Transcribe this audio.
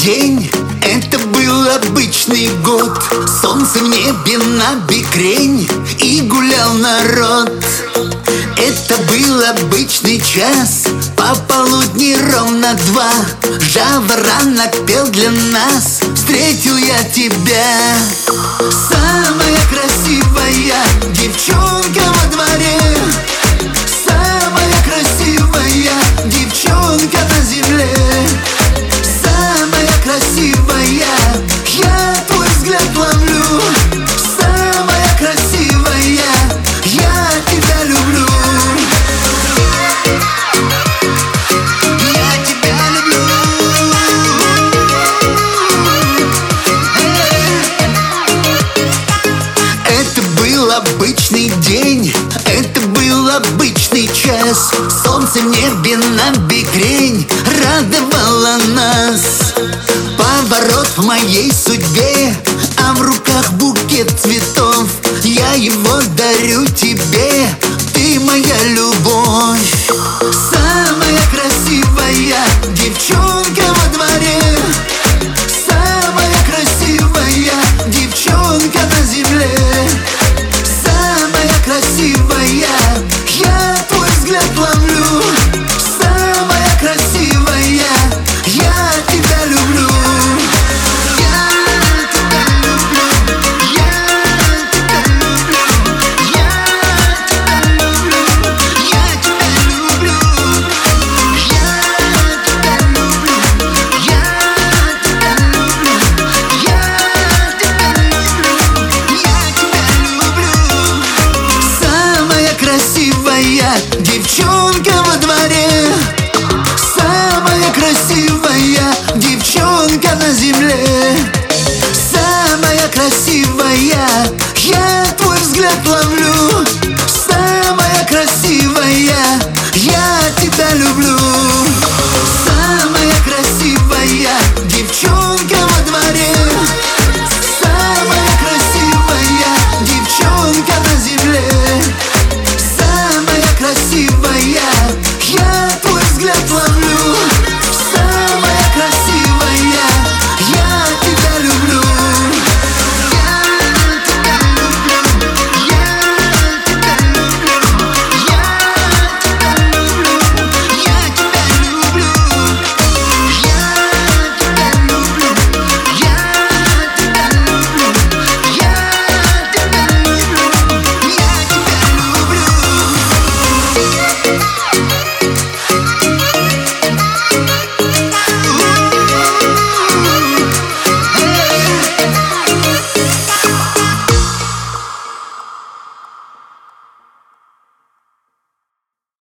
день, это был обычный год. Солнце в небе на бикрень, и гулял народ. Это был обычный час, пополудни ровно 2. Жаворонок рано пел для нас, встретил я тебя. Самая красивая девчонка во дворе, самая красивая девчонка на земле. Самая красивая, я твой взгляд ловлю. Самая красивая, я тебя люблю. Я тебя люблю. Это был обычный день, это был обычный час. Солнце в небе на бикрень радовало нас. Поворот в моей судьбе, а в руках букет цветов. Я его дарю тебе, ты моя любовь. Самая красивая девчонка во дворе, самая красивая девчонка на земле. Самая красивая, я твой взгляд ловлю. Самая красивая, я тебя люблю. Я тебя люблю, я тебя люблю, я тебя люблю, я тебя люблю, я тебя люблю, я тебя люблю, я тебя люблю. Самая красивая девчонка во дворе, самая красивая девчонка на земле. Самая красивая, я твой взгляд ловлю. Самая красивая, я тебя люблю.